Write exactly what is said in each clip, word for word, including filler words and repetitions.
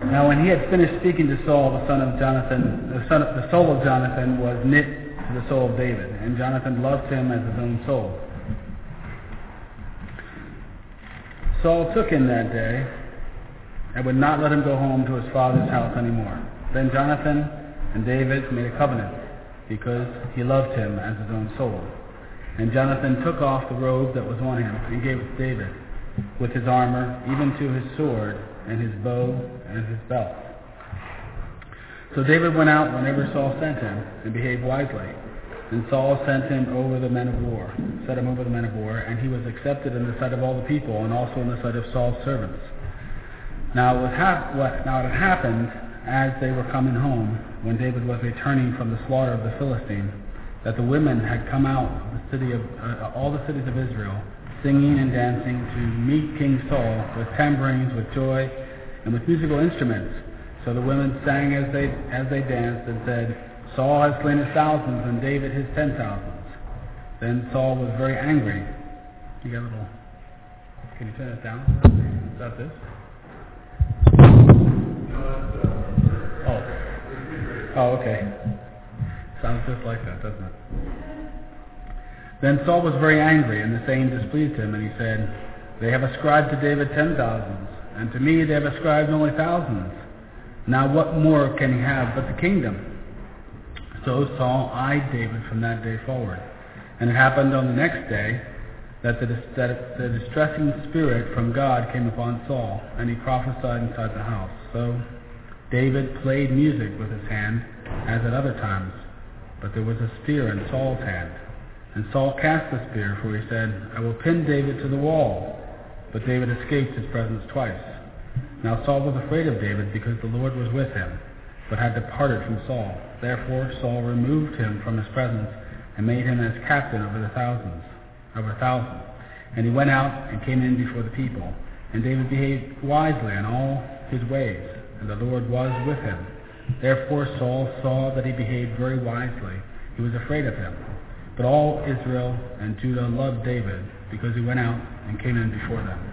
Now when he had finished speaking to Saul, the son of Jonathan, the, son of, the soul of Jonathan was knit to the soul of David, and Jonathan loved him as his own soul. Saul took him that day and would not let him go home to his father's house anymore. Then Jonathan and David made a covenant, because he loved him as his own soul. And Jonathan took off the robe that was on him and gave it to David, with his armor, even to his sword, and his bow, and his belt. So David went out whenever Saul sent him, and behaved wisely. And Saul sent him over the men of war, set him over the men of war, and he was accepted in the sight of all the people, and also in the sight of Saul's servants. Now it, was hap- what, now it had happened, as they were coming home, when David was returning from the slaughter of the Philistines, that the women had come out of the city of uh, all the cities of Israel, singing and dancing to meet King Saul with tambourines, with joy, and with musical instruments. So the women sang as they as they danced and said, Saul has slain his thousands and David his ten thousands. Then Saul was very angry. You got a little. Can you turn it down? Is that this? Oh. Oh, okay. Sounds just like that, doesn't it? Then Saul was very angry, and the saying displeased him, and he said, They have ascribed to David ten thousands, and to me they have ascribed only thousands. Now what more can he have but the kingdom? So Saul eyed David from that day forward. And it happened on the next day that the, that the distressing spirit from God came upon Saul, and he prophesied inside the house. So David played music with his hand, as at other times, but there was a spear in Saul's hand. And Saul cast the spear, for he said, I will pin David to the wall. But David escaped his presence twice. Now Saul was afraid of David, because the Lord was with him, but had departed from Saul. Therefore Saul removed him from his presence, and made him as captain over the thousands, over a thousand. And he went out and came in before the people. And David behaved wisely in all his ways, and the Lord was with him. Therefore Saul saw that he behaved very wisely. He was afraid of him. But all Israel and Judah loved David, because he went out and came in before them.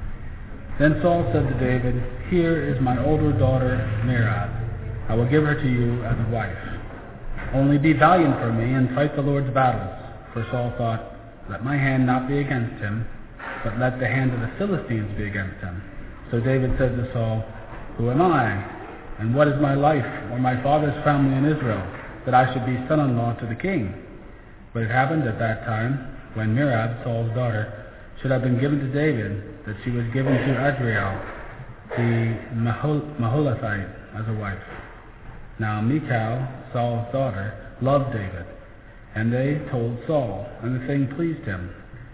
Then Saul said to David, Here is my older daughter Merab. I will give her to you as a wife. Only be valiant for me, and fight the Lord's battles. For Saul thought, Let my hand not be against him, but let the hand of the Philistines be against him. So David said to Saul, Who am I, and what is my life, or my father's family in Israel, that I should be son-in-law to the king? But it happened at that time, when Merab, Saul's daughter, should have been given to David, that she was given to Adriel, the Mahol- Maholathite, as a wife. Now Michal, Saul's daughter, loved David, and they told Saul, and the thing pleased him.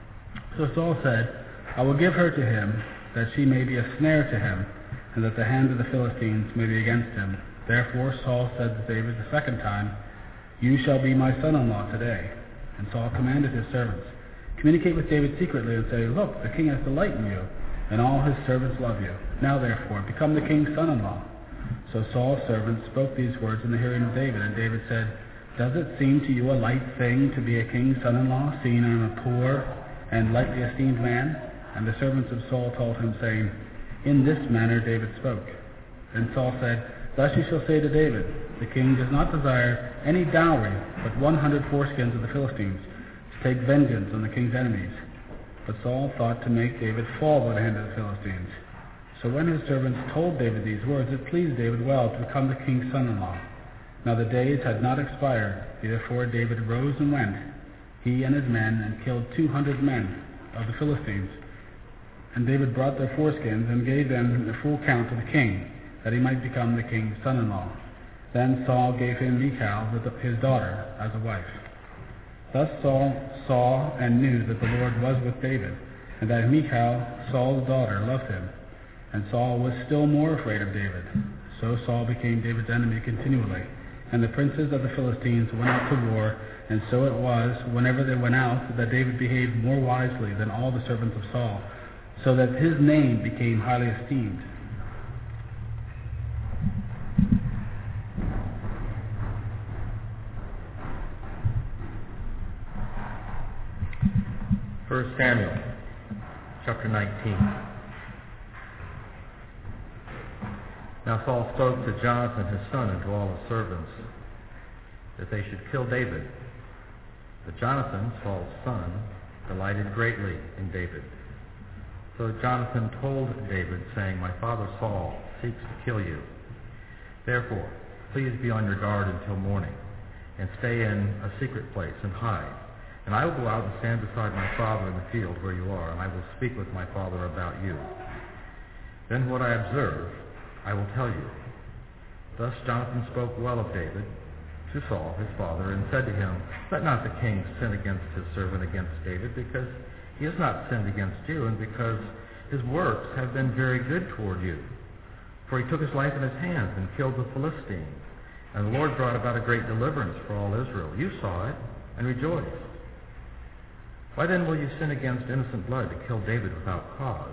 So Saul said, I will give her to him, that she may be a snare to him, and that the hand of the Philistines may be against him. Therefore Saul said to David the second time, You shall be my son-in-law today. And Saul commanded his servants, Communicate with David secretly, and say, Look, the king has delight in you, and all his servants love you. Now therefore, become the king's son-in-law. So Saul's servants spoke these words in the hearing of David, and David said, Does it seem to you a light thing to be a king's son-in-law, seeing I am a poor and lightly esteemed man? And the servants of Saul told him, saying, In this manner David spoke. And Saul said, Thus you shall say to David, The king does not desire any dowry, but one hundred foreskins of the Philistines, to take vengeance on the king's enemies. But Saul thought to make David fall by the hand of the Philistines. So when his servants told David these words, it pleased David well to become the king's son-in-law. Now the days had not expired, therefore David rose and went, he and his men, and killed two hundred men of the Philistines. And David brought their foreskins and gave them the full count to the king, that he might become the king's son-in-law. Then Saul gave him Michal, his daughter, as a wife. Thus Saul saw and knew that the Lord was with David, and that Michal, Saul's daughter, loved him. And Saul was still more afraid of David. So Saul became David's enemy continually. And the princes of the Philistines went out to war, and so it was, whenever they went out, that David behaved more wisely than all the servants of Saul, so that his name became highly esteemed. First Samuel, chapter nineteen. Now Saul spoke to Jonathan his son and to all his servants that they should kill David. But Jonathan, Saul's son, delighted greatly in David. So Jonathan told David, saying, My father Saul seeks to kill you. Therefore, please be on your guard until morning, and stay in a secret place and hide. And I will go out and stand beside my father in the field where you are, and I will speak with my father about you. Then what I observe, I will tell you. Thus Jonathan spoke well of David to Saul, his father, and said to him, Let not the king sin against his servant against David, because he has not sinned against you, and because his works have been very good toward you. For he took his life in his hands and killed the Philistines, and the Lord brought about a great deliverance for all Israel. You saw it and rejoiced. Why then will you sin against innocent blood to kill David without cause?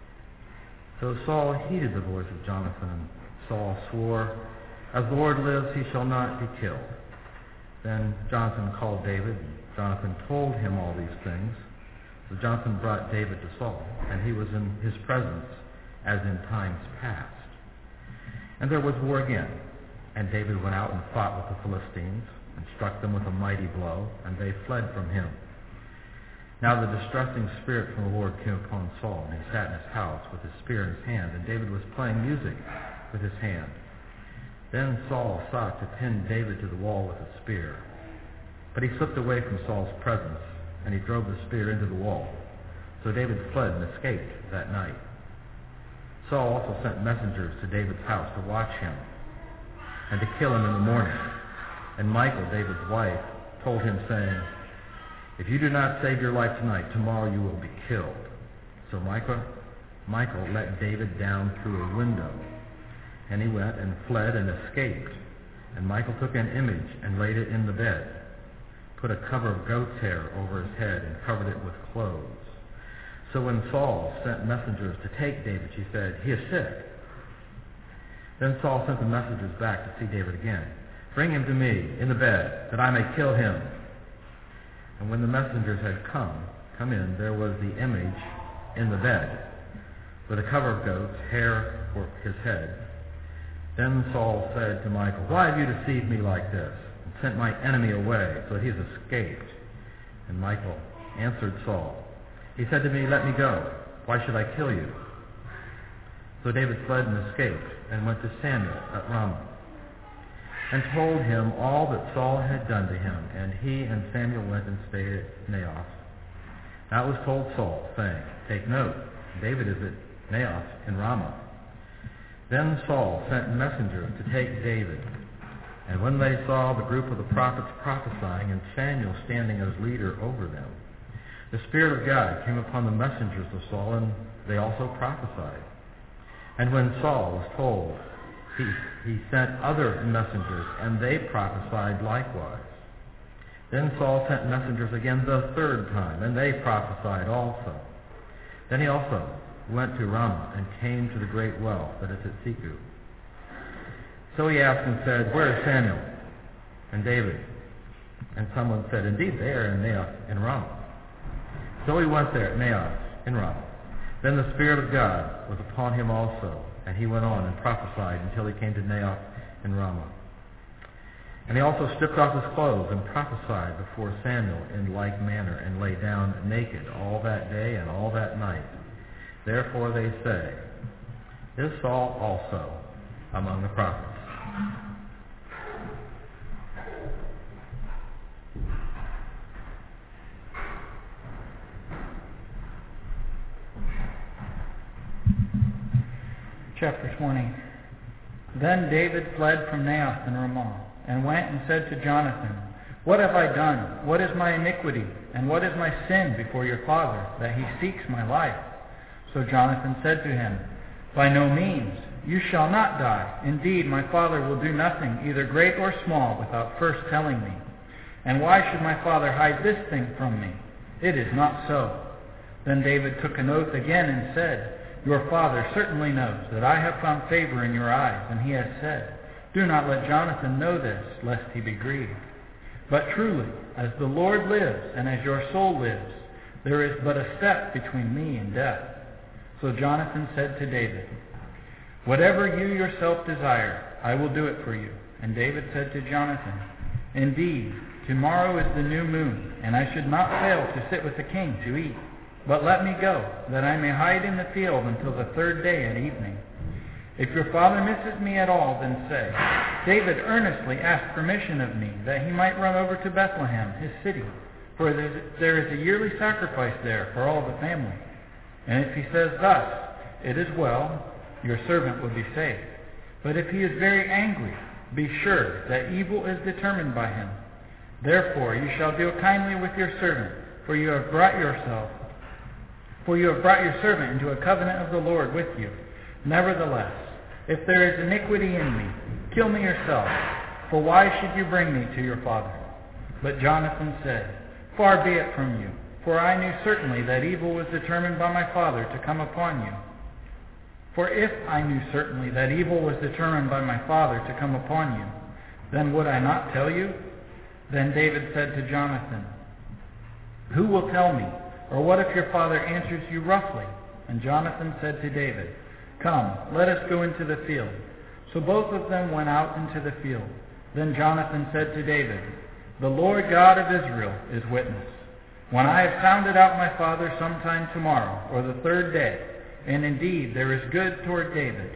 So Saul heeded the voice of Jonathan, and Saul swore, As the Lord lives, he shall not be killed. Then Jonathan called David, and Jonathan told him all these things. So Jonathan brought David to Saul, and he was in his presence as in times past. And there was war again, and David went out and fought with the Philistines, and struck them with a mighty blow, and they fled from him. Now the distressing spirit from the Lord came upon Saul, and he sat in his house with his spear in his hand, and David was playing music with his hand. Then Saul sought to pin David to the wall with a spear. But he slipped away from Saul's presence, and he drove the spear into the wall. So David fled and escaped that night. Saul also sent messengers to David's house to watch him and to kill him in the morning. And Michal, David's wife, told him, saying, If you do not save your life tonight, tomorrow you will be killed. So Michal, Michal let David down through a window, and he went and fled and escaped. And Michal took an image and laid it in the bed, put a cover of goat's hair over his head, and covered it with clothes. So when Saul sent messengers to take David, she said, He is sick. Then Saul sent the messengers back to see David again. Bring him to me in the bed, that I may kill him. And when the messengers had come, come in, there was the image in the bed, with a cover of goat's hair for his head. Then Saul said to Michal, Why have you deceived me like this, and sent my enemy away, so that he has escaped? And Michal answered Saul, He said to me, Let me go. Why should I kill you? So David fled and escaped, and went to Samuel at Ramah, and told him all that Saul had done to him. And he and Samuel went and stayed at Naioth. Now it was told Saul, saying, Take note, David is at Naioth in Ramah. Then Saul sent messengers to take David. And when they saw the group of the prophets prophesying, and Samuel standing as leader over them, the Spirit of God came upon the messengers of Saul, and they also prophesied. And when Saul was told, he, he sent other messengers, and they prophesied likewise. Then Saul sent messengers again the third time, and they prophesied also. Then he also went to Ramah, and came to the great well that is at Seku. So he asked and said, Where is Samuel and David? And someone said, Indeed, they are in Naioth in Ramah. So he went there at Naioth in Ramah. Then the Spirit of God was upon him also, and he went on and prophesied until he came to Naioth in Ramah. And he also stripped off his clothes and prophesied before Samuel in like manner, and lay down naked all that day and all that night. Therefore they say, Is Saul also among the prophets? Chapter twenty. Then David fled from Naioth and Ramah, and went and said to Jonathan, What have I done? What is my iniquity? And what is my sin before your father, that he seeks my life? So Jonathan said to him, By no means, you shall not die. Indeed, my father will do nothing, either great or small, without first telling me. And why should my father hide this thing from me? It is not so. Then David took an oath again and said, Your father certainly knows that I have found favor in your eyes, and he has said, Do not let Jonathan know this, lest he be grieved. But truly, as the Lord lives, and as your soul lives, there is but a step between me and death. So Jonathan said to David, Whatever you yourself desire, I will do it for you. And David said to Jonathan, Indeed, tomorrow is the new moon, and I should not fail to sit with the king to eat. But let me go, that I may hide in the field until the third day at evening. If your father misses me at all, then say, David earnestly asked permission of me, that he might run over to Bethlehem, his city, for there is a yearly sacrifice there for all the family. And if he says thus, It is well, your servant will be safe. But if he is very angry, be sure that evil is determined by him. Therefore you shall deal kindly with your servant, for you have brought yourself, for you have brought your servant into a covenant of the Lord with you. Nevertheless, if there is iniquity in me, kill me yourself, for why should you bring me to your father? But Jonathan said, Far be it from you, for I knew certainly that evil was determined by my father to come upon you. For if I knew certainly that evil was determined by my father to come upon you, then would I not tell you? Then David said to Jonathan, Who will tell me? Or what if your father answers you roughly? And Jonathan said to David, Come, let us go into the field. So both of them went out into the field. Then Jonathan said to David, The Lord God of Israel is witness. When I have sounded out my father sometime tomorrow, or the third day, and indeed there is good toward David,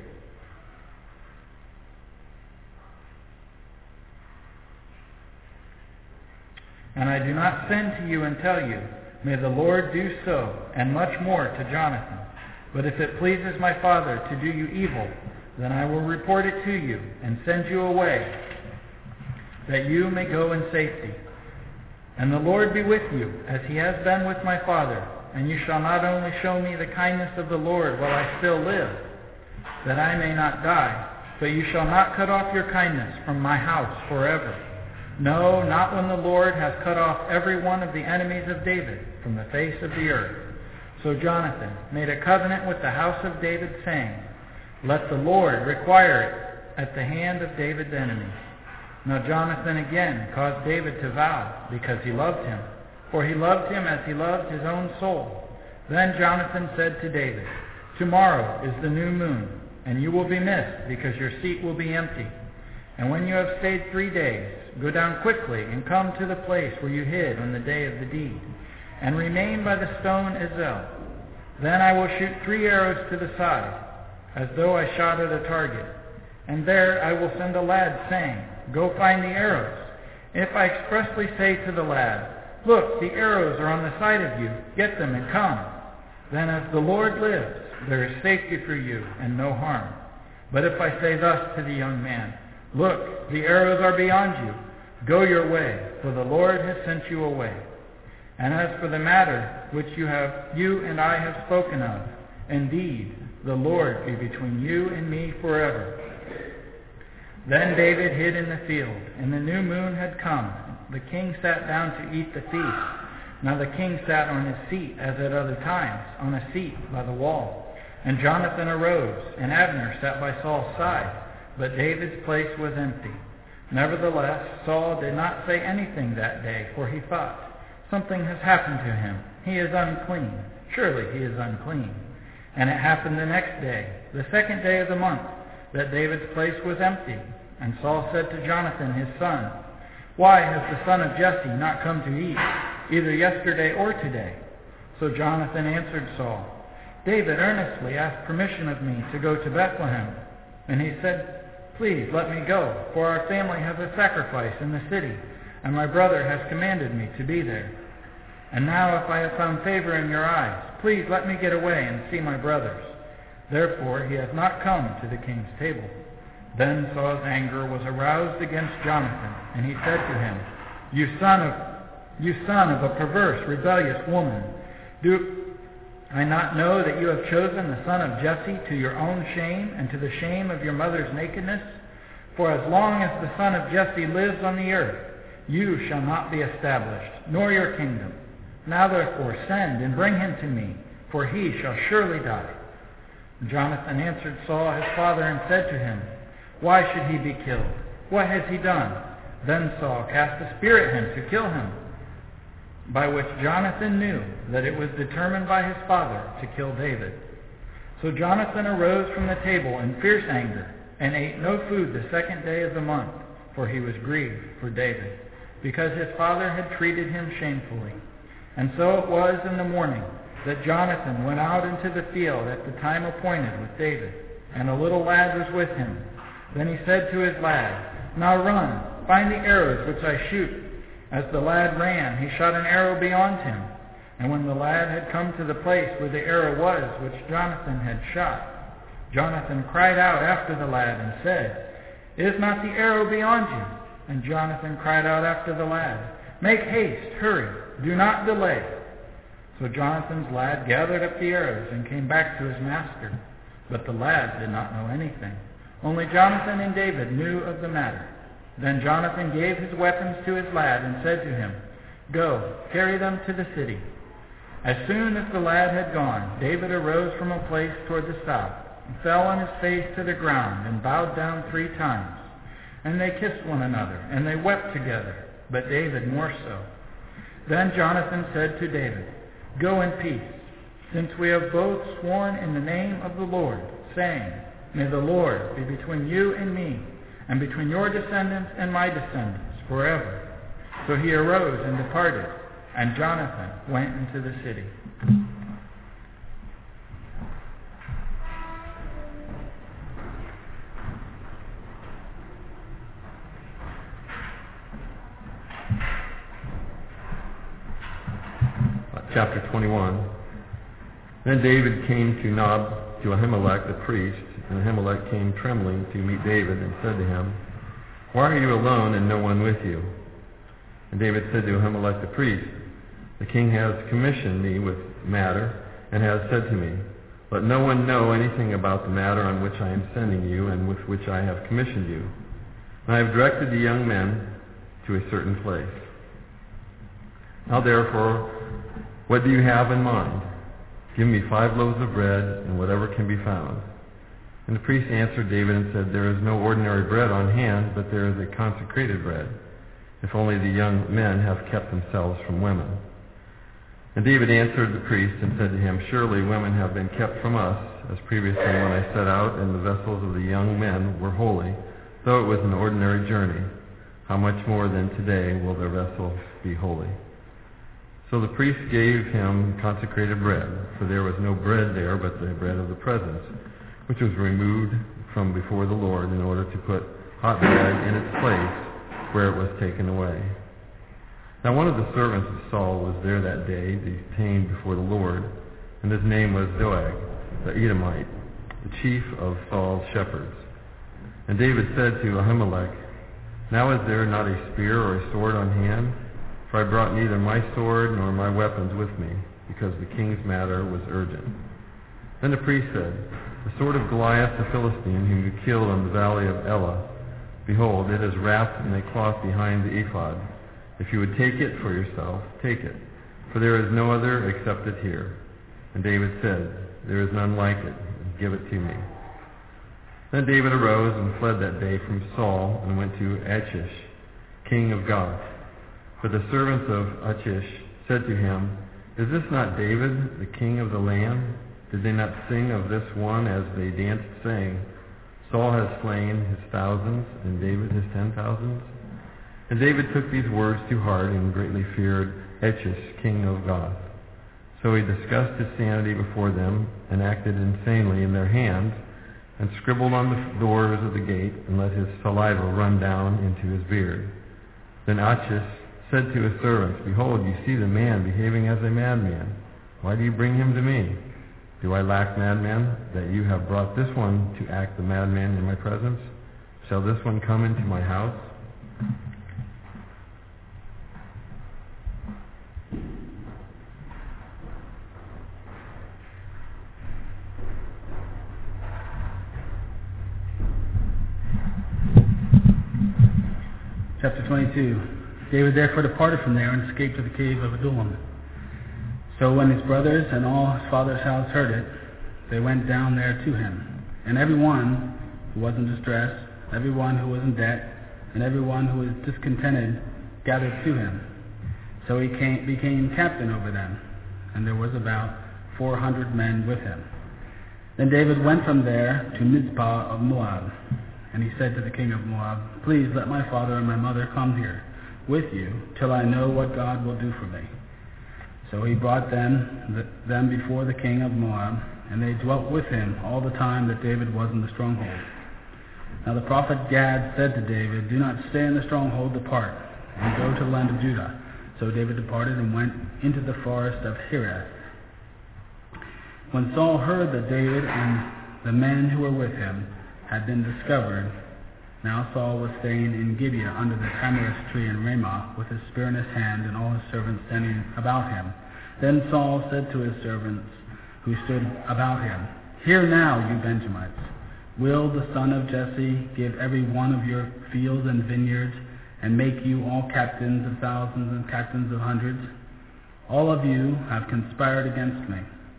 and I do not send to you and tell you, May the Lord do so, and much more to Jonathan. But if it pleases my father to do you evil, then I will report it to you, and send you away, that you may go in safety. And the Lord be with you, as he has been with my father, and you shall not only show me the kindness of the Lord while I still live, that I may not die, but you shall not cut off your kindness from my house forever. No, not when the Lord has cut off every one of the enemies of David from the face of the earth. So Jonathan made a covenant with the house of David, saying, Let the Lord require it at the hand of David's enemies. Now Jonathan again caused David to vow, because he loved him, for he loved him as he loved his own soul. Then Jonathan said to David, Tomorrow is the new moon, and you will be missed, because your seat will be empty. And when you have stayed three days, go down quickly and come to the place where you hid on the day of the deed, and remain by the stone Ezel. Then I will shoot three arrows to the side, as though I shot at a target. And there I will send a lad, saying, Go find the arrows. If I expressly say to the lad, Look, the arrows are on the side of you, get them and come, then as the Lord lives, there is safety for you and no harm. But if I say thus to the young man, Look, the arrows are beyond you, go your way, for the Lord has sent you away. And as for the matter which you have, you and I have spoken of, indeed, the Lord be between you and me forever. Then David hid in the field, and the new moon had come. The king sat down to eat the feast. Now the king sat on his seat, as at other times, on a seat by the wall. And Jonathan arose, and Abner sat by Saul's side, but David's place was empty. Nevertheless, Saul did not say anything that day, for he thought, Something has happened to him. He is unclean. Surely he is unclean. And it happened the next day, the second day of the month, that David's place was empty. And Saul said to Jonathan his son, Why has the son of Jesse not come to eat, either yesterday or today? So Jonathan answered Saul, David earnestly asked permission of me to go to Bethlehem. And he said, Please let me go, for our family has a sacrifice in the city, and my brother has commanded me to be there. And now if I have found favor in your eyes, please let me get away and see my brothers. Therefore he has not come to the king's table. Then Saul's anger was aroused against Jonathan, and he said to him, You son of, you son of a perverse, rebellious woman, do I not know that you have chosen the son of Jesse to your own shame and to the shame of your mother's nakedness? For as long as the son of Jesse lives on the earth, you shall not be established, nor your kingdom. Now therefore send and bring him to me, for he shall surely die. Jonathan answered Saul his father and said to him, Why should he be killed? What has he done? Then Saul cast a spear at him to kill him, by which Jonathan knew that it was determined by his father to kill David. So Jonathan arose from the table in fierce anger, and ate no food the second day of the month, for he was grieved for David, because his father had treated him shamefully. And so it was in the morning that Jonathan went out into the field at the time appointed with David, and a little lad was with him. Then he said to his lad, Now run, find the arrows which I shoot. As the lad ran, he shot an arrow beyond him. And when the lad had come to the place where the arrow was which Jonathan had shot, Jonathan cried out after the lad and said, Is not the arrow beyond you? And Jonathan cried out after the lad, Make haste, hurry, do not delay. So Jonathan's lad gathered up the arrows and came back to his master. But the lad did not know anything. Only Jonathan and David knew of the matter. Then Jonathan gave his weapons to his lad and said to him, Go, carry them to the city. As soon as the lad had gone, David arose from a place toward the south, and fell on his face to the ground, and bowed down three times. And they kissed one another, and they wept together, but David more so. Then Jonathan said to David, Go in peace, since we have both sworn in the name of the Lord, saying, May the Lord be between you and me, and between your descendants and my descendants forever. So he arose and departed, and Jonathan went into the city. Chapter twenty-one. Then David came to Nob, to Ahimelech the priest, and Ahimelech came trembling to meet David and said to him, Why are you alone and no one with you? And David said to Ahimelech the priest, The king has commissioned me with matter, and has said to me, Let no one know anything about the matter on which I am sending you, and with which I have commissioned you. And I have directed the young men to a certain place. Now therefore, what do you have in mind? Give me five loaves of bread, and whatever can be found. And the priest answered David and said, There is no ordinary bread on hand, but there is a consecrated bread, if only the young men have kept themselves from women. And David answered the priest and said to him, Surely women have been kept from us, as previously when I set out, and the vessels of the young men were holy, though it was an ordinary journey. How much more than today will their vessels be holy? So the priest gave him consecrated bread, for there was no bread there but the bread of the presence, which was removed from before the Lord in order to put hot bread in its place where it was taken away. Now one of the servants of Saul was there that day, detained before the Lord, and his name was Doeg, the Edomite, the chief of Saul's shepherds. And David said to Ahimelech, Now is there not a spear or a sword on hand? For I brought neither my sword nor my weapons with me, because the king's matter was urgent. Then the priest said, The sword of Goliath the Philistine, whom you killed on the valley of Elah, behold, it is wrapped in a cloth behind the ephod. If you would take it for yourself, take it, for there is no other except it here. And David said, There is none like it. Give it to me. Then David arose and fled that day from Saul and went to Achish, king of Gath. For the servants of Achish said to him, Is this not David, the king of the land? Did they not sing of this one as they danced, saying, Saul has slain his thousands, and David his ten thousands? And David took these words to heart and greatly feared Achish, king of Gath. So he discussed his sanity before them and acted insanely in their hands, and scribbled on the doors of the gate and let his saliva run down into his beard. Then Achish said to his servants, Behold, you see the man behaving as a madman. Why do you bring him to me? Do I lack madmen, that you have brought this one to act the madman in my presence? Shall this one come into my house? Chapter twenty-two. David therefore departed from there and escaped to the cave of Adullam. So when his brothers and all his father's house heard it, they went down there to him. And every one who was in distress, every one who was in debt, and every one who was discontented gathered to him. So he came, became captain over them, and there was about four hundred men with him. Then David went from there to Mizpah of Moab, and he said to the king of Moab, "Please let my father and my mother come here with you till I know what God will do for me." So he brought them, the, them before the king of Moab, and they dwelt with him all the time that David was in the stronghold. Now the prophet Gad said to David, "Do not stay in the stronghold, depart, and go to the land of Judah." So David departed and went into the forest of Hereth. When Saul heard that David and the men who were with him had been discovered, now Saul was staying in Gibeah under the tamarisk tree in Ramah, with his spear in his hand and all his servants standing about him. Then Saul said to his servants who stood about him, "Hear now, you Benjamites, will the son of Jesse give every one of your fields and vineyards, and make you all captains of thousands and captains of hundreds? All of you have conspired against me.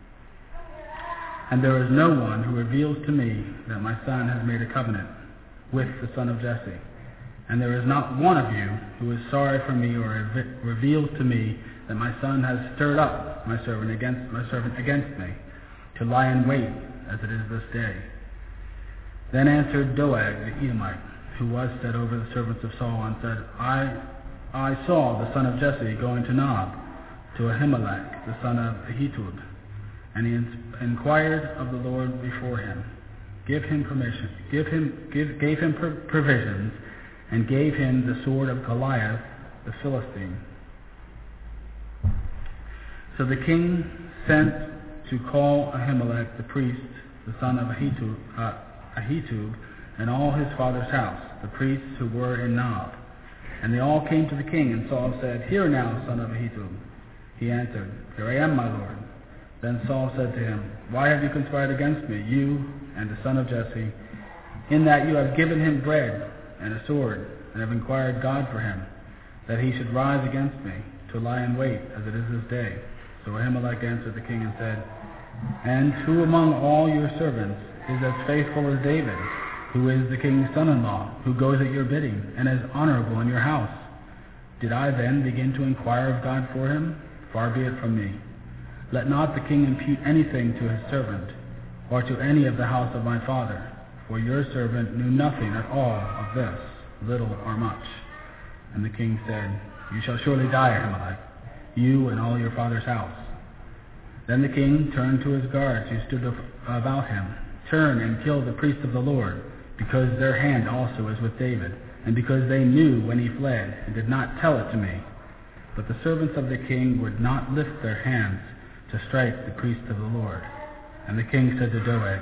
And there is no one who reveals to me that my son has made a covenant with the son of Jesse. And there is not one of you who is sorry for me or rev- reveals to me that my son has stirred up my servant against my servant against me, to lie in wait as it is this day." Then answered Doeg the Edomite, who was set over the servants of Saul, and said, I I saw the son of Jesse going to Nob, to Ahimelech, the son of Ahitub, and he in- inquired of the Lord before him, give him permission, give him give, gave him pr- provisions, and gave him the sword of Goliath the Philistine. So the king sent to call Ahimelech the priest, the son of Ahitub, uh, Ahitub, and all his father's house, the priests who were in Nob. And they all came to the king, and Saul said, "Hear now, son of Ahitub." He answered, "Here I am, my lord." Then Saul said to him, "Why have you conspired against me, you and the son of Jesse, in that you have given him bread and a sword, and have inquired God for him, that he should rise against me, to lie in wait, as it is this day?" So Ahimelech answered the king and said, "And who among all your servants is as faithful as David, who is the king's son-in-law, who goes at your bidding, and is honorable in your house? Did I then begin to inquire of God for him? Far be it from me. Let not the king impute anything to his servant, or to any of the house of my father, for your servant knew nothing at all of this, little or much." And the king said, "You shall surely die, Ahimelech, you and all your father's house." Then the king turned to his guards who stood about him, "Turn and kill the priest of the Lord, because their hand also is with David, and because they knew when he fled, and did not tell it to me." But the servants of the king would not lift their hands to strike the priest of the Lord. And the king said to Doeg,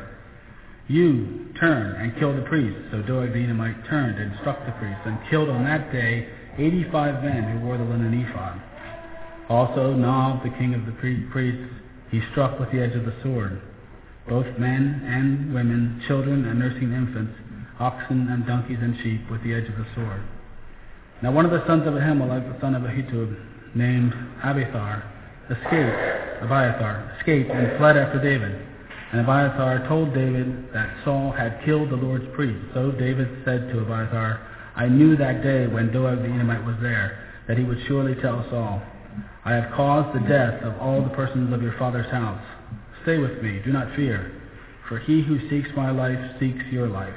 "You turn and kill the priest." So Doeg the Edomite turned and struck the priest, and killed on that day eighty-five men who wore the linen ephod. Also Nob, the king of the priests, he struck with the edge of the sword, both men and women, children and nursing infants, oxen and donkeys and sheep, with the edge of the sword. Now one of the sons of Ahimelech, the son of Ahitub, named Abiathar, escaped, Abiathar, escaped and fled after David. And Abiathar told David that Saul had killed the Lord's priest. So David said to Abiathar, "I knew that day when Doeg the Edomite was there, that he would surely tell Saul, I have caused the death of all the persons of your father's house. Stay with me, do not fear, for he who seeks my life seeks your life.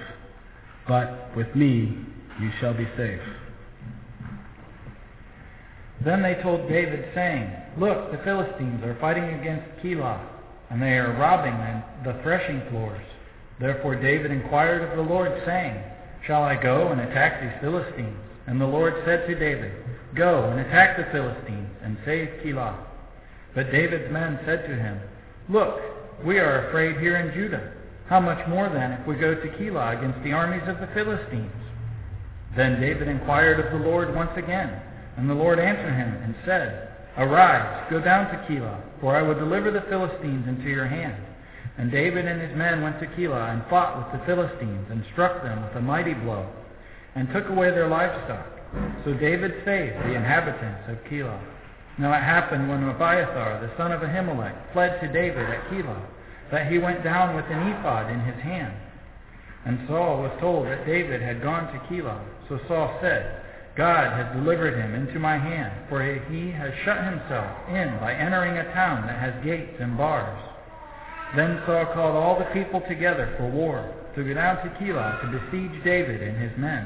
But with me you shall be safe." Then they told David, saying, "Look, the Philistines are fighting against Keilah, and they are robbing the threshing floors." Therefore David inquired of the Lord, saying, "Shall I go and attack these Philistines?" And the Lord said to David, "Go and attack the Philistines, and save Keilah." But David's men said to him, "Look, we are afraid here in Judah. How much more then if we go to Keilah against the armies of the Philistines?" Then David inquired of the Lord once again, and the Lord answered him and said, "Arise, go down to Keilah, for I will deliver the Philistines into your hand." And David and his men went to Keilah and fought with the Philistines, and struck them with a mighty blow, and took away their livestock. So David saved the inhabitants of Keilah. Now it happened when Abiathar, the son of Ahimelech, fled to David at Keilah, that he went down with an ephod in his hand. And Saul was told that David had gone to Keilah. So Saul said, "God has delivered him into my hand, for he has shut himself in by entering a town that has gates and bars." Then Saul called all the people together for war, to go down to Keilah to besiege David and his men.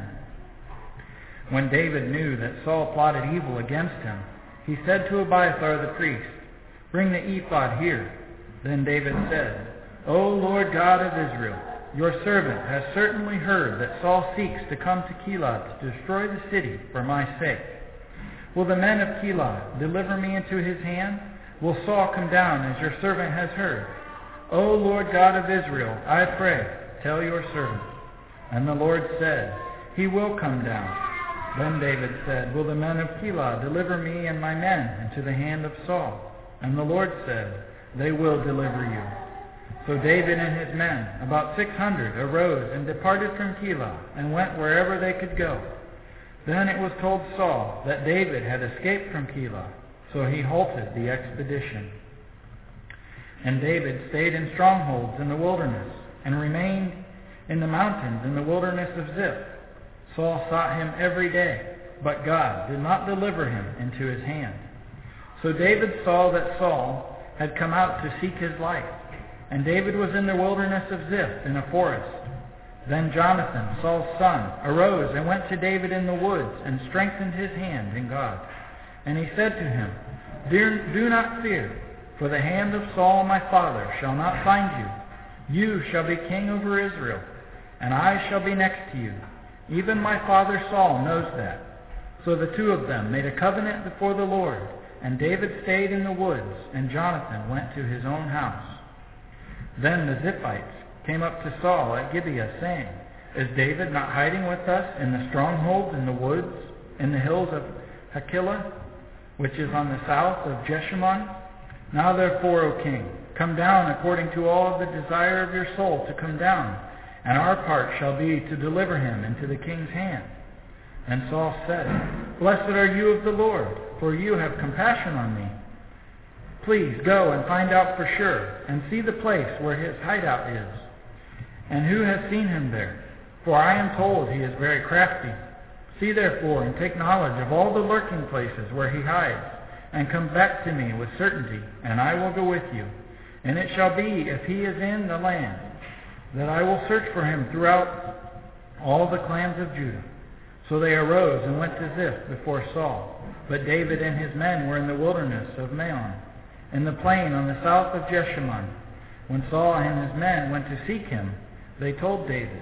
When David knew that Saul plotted evil against him, he said to Abiathar the priest, "Bring the ephod here." Then David said, "O Lord God of Israel, your servant has certainly heard that Saul seeks to come to Keilah to destroy the city for my sake. Will the men of Keilah deliver me into his hand? Will Saul come down as your servant has heard? O Lord God of Israel, I pray, tell your servant." And the Lord said, "He will come down." Then David said, "Will the men of Keilah deliver me and my men into the hand of Saul?" And the Lord said, "They will deliver you." So David and his men, about six hundred, arose and departed from Keilah and went wherever they could go. Then it was told Saul that David had escaped from Keilah, so he halted the expedition. And David stayed in strongholds in the wilderness and remained in the mountains in the wilderness of Ziph. Saul sought him every day, but God did not deliver him into his hand. So David saw that Saul had come out to seek his life, and David was in the wilderness of Ziph in a forest. Then Jonathan, Saul's son, arose and went to David in the woods and strengthened his hand in God. And he said to him, "Do, do not fear, for the hand of Saul my father shall not find you. You shall be king over Israel, and I shall be next to you. Even my father Saul knows that." So the two of them made a covenant before the Lord, and David stayed in the woods, and Jonathan went to his own house. Then the Ziphites came up to Saul at Gibeah, saying, "Is David not hiding with us in the strongholds in the woods, in the hills of Hachilah, which is on the south of Jeshimon? Now therefore, O king, come down according to all the desire of your soul to come down, and our part shall be to deliver him into the king's hand." And Saul said, "Blessed are you of the Lord, for you have compassion on me. Please go and find out for sure, and see the place where his hideout is, and who has seen him there, for I am told he is very crafty. See therefore and take knowledge of all the lurking places where he hides, and come back to me with certainty, and I will go with you. And it shall be, if he is in the land, that I will search for him throughout all the clans of Judah." So they arose and went to Ziph before Saul. But David and his men were in the wilderness of Maon, in the plain on the south of Jeshimon. When Saul and his men went to seek him, they told David.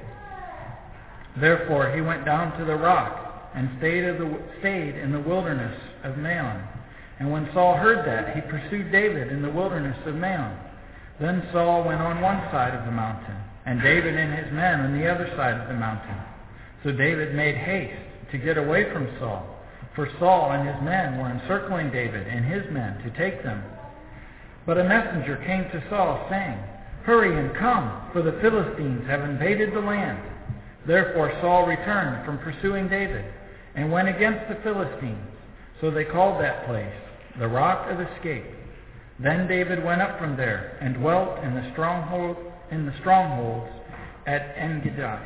Therefore he went down to the rock and stayed, of the, stayed in the wilderness of Maon. And when Saul heard that, he pursued David in the wilderness of Maon. Then Saul went on one side of the mountain, and David and his men on the other side of the mountain. So David made haste to get away from Saul, for Saul and his men were encircling David and his men to take them. But a messenger came to Saul, saying, "Hurry and come, for the Philistines have invaded the land." Therefore Saul returned from pursuing David, and went against the Philistines. So they called that place the Rock of Escape. Then David went up from there, and dwelt in the stronghold in the strongholds at En-Gedi.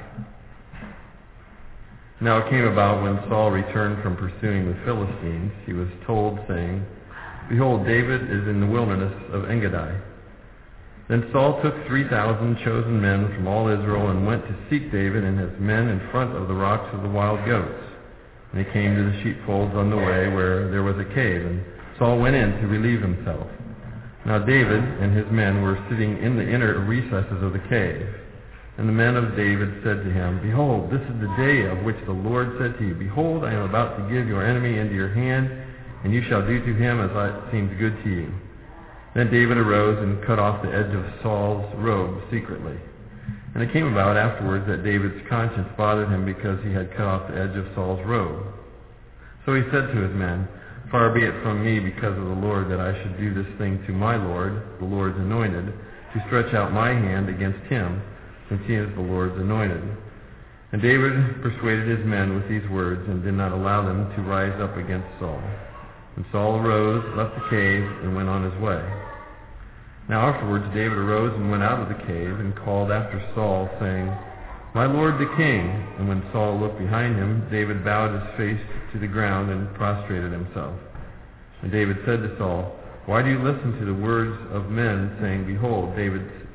Now it came about when Saul returned from pursuing the Philistines, he was told, saying, "Behold, David is in the wilderness of En-Gedi." Then Saul took three thousand chosen men from all Israel and went to seek David and his men in front of the rocks of the wild goats. And they came to the sheepfolds on the way where there was a cave, and Saul went in to relieve himself. Now David and his men were sitting in the inner recesses of the cave. And the men of David said to him, "Behold, this is the day of which the Lord said to you, Behold, I am about to give your enemy into your hand, and you shall do to him as it seems good to you." Then David arose and cut off the edge of Saul's robe secretly. And it came about afterwards that David's conscience bothered him because he had cut off the edge of Saul's robe. So he said to his men, "Far be it from me because of the Lord that I should do this thing to my Lord, the Lord's anointed, to stretch out my hand against him, since he is the Lord's anointed." And David persuaded his men with these words, and did not allow them to rise up against Saul. And Saul arose, left the cave, and went on his way. Now afterwards David arose and went out of the cave, and called after Saul, saying, "My lord the king." And when Saul looked behind him, David bowed his face to the ground and prostrated himself. And David said to Saul, "Why do you listen to the words of men, saying, Behold, David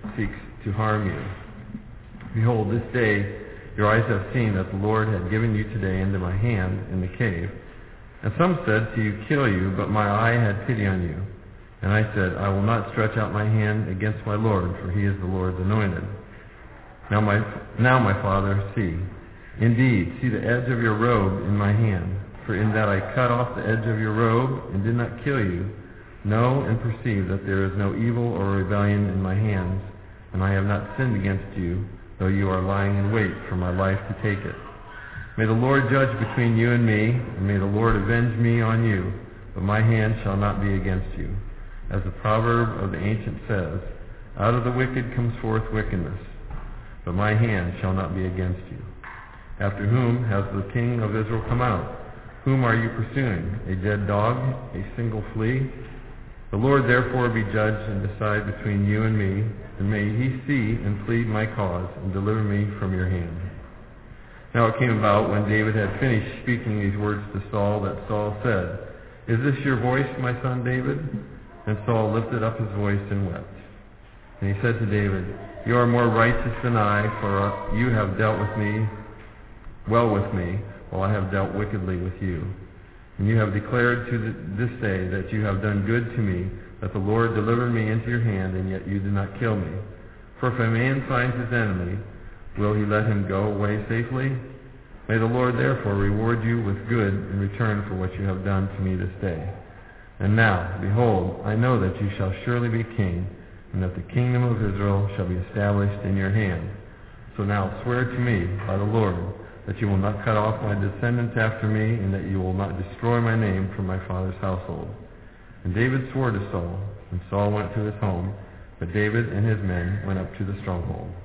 seeks to harm you. Behold, this day your eyes have seen that the Lord had given you today into my hand in the cave. And some said to you, kill you, but my eye had pity on you. And I said, I will not stretch out my hand against my Lord, for he is the Lord's anointed. Now my, now my father, see. Indeed, see the edge of your robe in my hand. For in that I cut off the edge of your robe and did not kill you, know and perceive that there is no evil or rebellion in my hands, and I have not sinned against you, though you are lying in wait for my life to take it. May the Lord judge between you and me, and may the Lord avenge me on you, but my hand shall not be against you. As the proverb of the ancient says, out of the wicked comes forth wickedness, but my hand shall not be against you. After whom has the king of Israel come out? Whom are you pursuing? A dead dog? A single flea? The Lord therefore be judge and decide between you and me, and may he see and plead my cause, and deliver me from your hand. Now it came about, when David had finished speaking these words to Saul, that Saul said, Is this your voice, my son David? And Saul lifted up his voice and wept. And he said to David, You are more righteous than I, for you have dealt with me well with me, while I have dealt wickedly with you. And you have declared to this day that you have done good to me, that the Lord delivered me into your hand, and yet you did not kill me. For if a man finds his enemy, will he let him go away safely? May the Lord therefore reward you with good in return for what you have done to me this day. And now, behold, I know that you shall surely be king, and that the kingdom of Israel shall be established in your hand. So now swear to me by the Lord that you will not cut off my descendants after me, and that you will not destroy my name from my father's household. And David swore to Saul, and Saul went to his home, but David and his men went up to the stronghold.